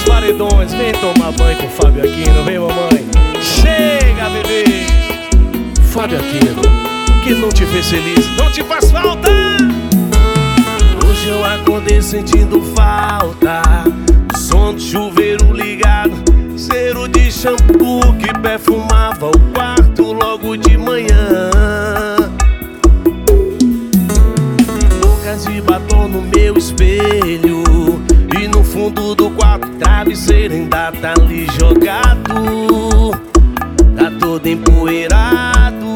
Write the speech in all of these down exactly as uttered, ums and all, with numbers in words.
os paredões. Vem tomar banho com o Fábio Aquino, vem mamãe. Chega, bebê. Fábio Aquino, que não te fez feliz, não te faz falta. Hoje eu acordei sentindo falta do som do chuveiro ligado, cheiro de shampoo que perfumava o quarto logo de manhã. Bocas de batom no meu espelho e no fundo do quarto travesseiro ainda tá ali jogado, tá todo empoeirado.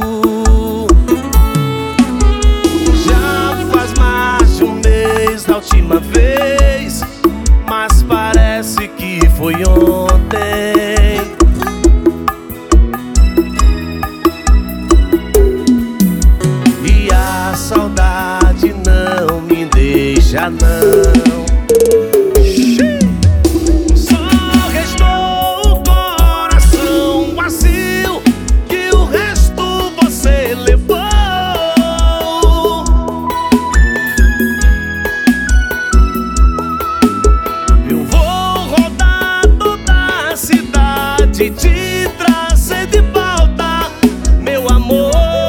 Já faz mais de um mês da última vez, mas parece que foi ontem. E a saudade não me deixa não. De te trazer de volta, meu amor.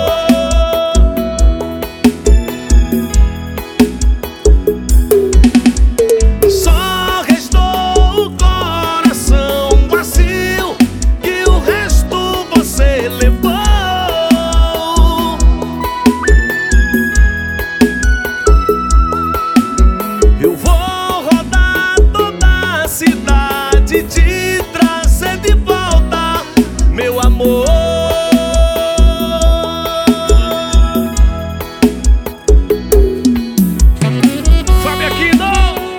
Só restou o coração vazio, que o resto você levou. Eu vou rodar toda a cidade, te trazer de volta, meu amor. Fábio Aquino.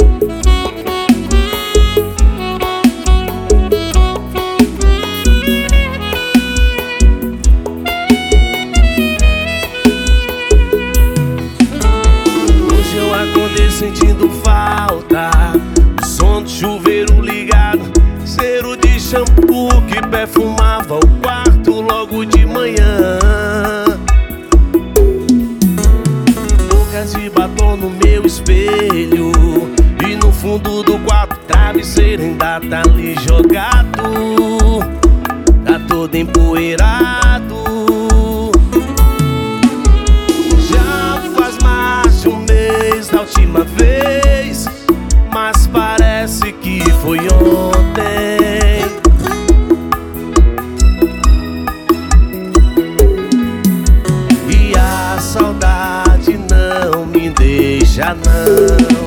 Hoje eu acordei sentindo falta do som do chuveiro ligado, cheiro de shampoo que perfumava o quarto logo de manhã. Bocas de batom no meu espelho e no fundo do quarto travesseiro ainda tá ali jogado, tá todo empoeirado. Já faz mais de um mês da última vez, mas parece que foi ontem. E a saudade não me deixa não.